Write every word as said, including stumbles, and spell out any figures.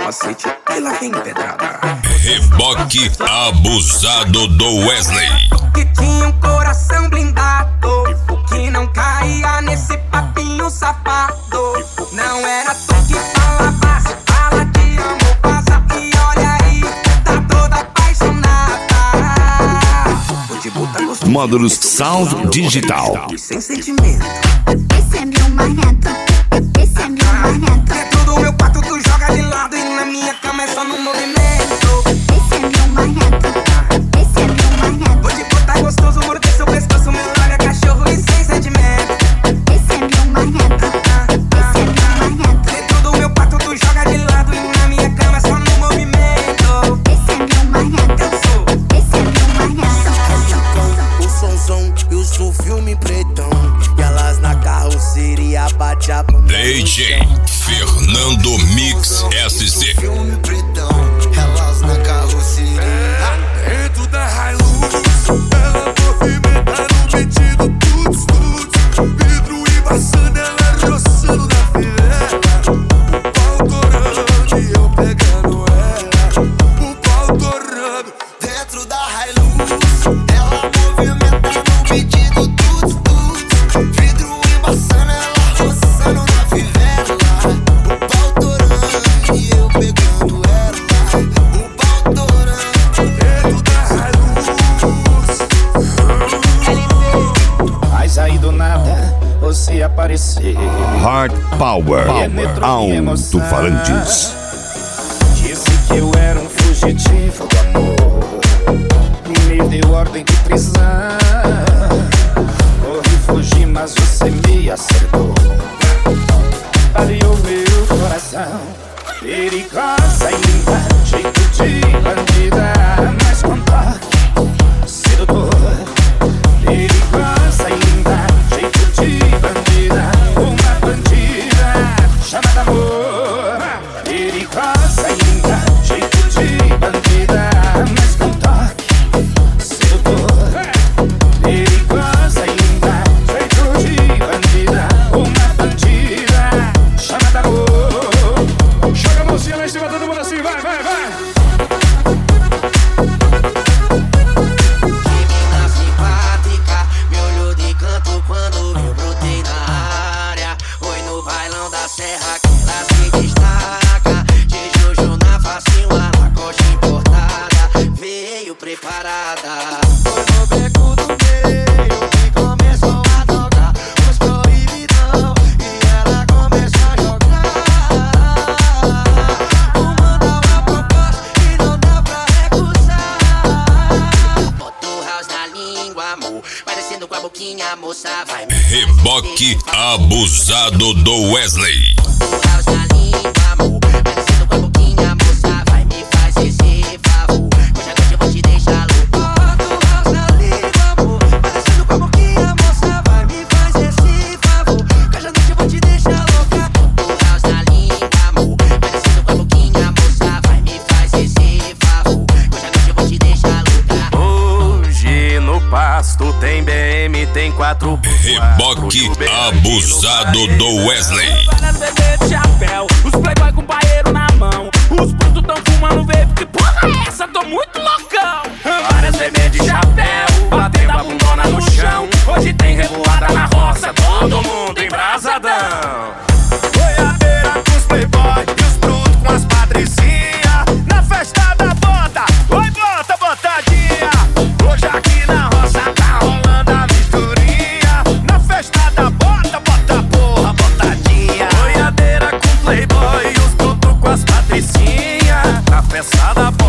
capacete e lá vem pedrada. Reboque abusado do Wesley. Que tinha um coração blindado, que não caía nesse papinho safado. Não era tu que falava, se fala de amor, passa e olha aí, tá toda apaixonada. Vou te botar gostoso. Módulos Sound Digital. Sem sentimento. Esse é meu marrento, esse é meu marrento. Dentro do meu quarto tu joga de lado e na minha cama é só no movimento. Esse é meu marrento, esse é meu marrento. Vou te botar gostoso, morder seu pescoço, meu lábio é cachorro e sem sentimento. Esse é meu marrento, esse é meu marrento. Dentro do meu quarto tu joga de lado e na minha cama é só no movimento. Esse é meu marrento, esse é meu marrento. O somzão e o som filme pretão. E elas na carroceria bate a bunda. D J Fernando Mix S C. Filme pretão, elas na carroceria. Dentro da Hilux, ela movimenta no metido tuts tuts. Vidro embaçando, ela roçando na filela. O pau torando e eu pegando ela. O pau torando dentro da Hilux, ela movimenta no metido tuts tuts. Vidro embaçando, ela roçando na fivela. O pau torando e eu pegando ela. O pau torando dentro da Hilux. Mas aí do nada você apareceu. Hard Power, alto-falantes. Disse que eu era um fugitivo do amor. Me deu ordem de prisão. Corri, fugi, mas você me acertou. Baleou meu coração. Perigosa e linda, jeito de bandida, mas com toque sedutor. Perigosa e linda, jeito de bandida, uma bandida chamada amor. Perigosa e linda, jeito de bandida, mas com toque sedutor. Perigosa e linda, jeito de bandida, uma bandida chamada amor. Joga a mãozinha lá em cima, todo mundo assim, vai, vai, vai. Menina simpática, me olhou de canto quando eu brotei na área. Foi no bailão da serra que ela se destaca. De Jojo na facinho, a lacoste importada. Veio preparada. Foi no beco do meio que começou a tocar os proibidão. E ela começou a jogar. Mandou uma proposta que não dá pra recusar. Bota o house na língua, amor. Parecendo com a boquinha, moça, vai me Reboque abusado do Wesley. o house na língua, amor. Parecendo com a boquinha, moça, vai me faz esse favor. Hoje à noite eu vou te deixar louco. Bota o house na língua, amor. Parecendo com a boquinha, moça, vai me faz esse favor. Hoje à noite eu vou te deixar louca. Bota o house na língua, amor. Parecendo com a boquinha, moça, vai me faz esse favor. Hoje à noite eu vou te deixar louca. Hoje no pasto tem B M, tem quatro. Reboque abusado do Wesley. Várias bebês de chapéu, os playboy com paeiro na mão. Os brutos tão fumando vape, que porra é essa? Tô muito loucão. Várias bebês de chapéu, batendo a bundona no chão. Hoje tem revoada na roça, todo mundo embrasadão. Boiadeira com os playboy e os brutos com as patricinhas. Na festa da bota, oi bota, botadinha. Hoje aqui na roça tá rolando a misturinha. Na festa da bota, bota porra, botadinha. Boiadeira com playboy e os brutos com as patricinhas. Na festa da bota.